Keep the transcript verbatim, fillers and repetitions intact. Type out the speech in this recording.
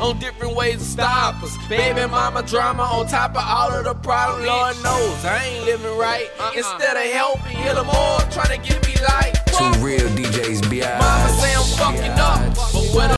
on different ways to stop us. Baby mama drama on top of all of the problems. Lord knows I ain't living right. Instead of helping, hit them all, trying to get me like Two real D Js, B I Mama say I'm fucking up, but what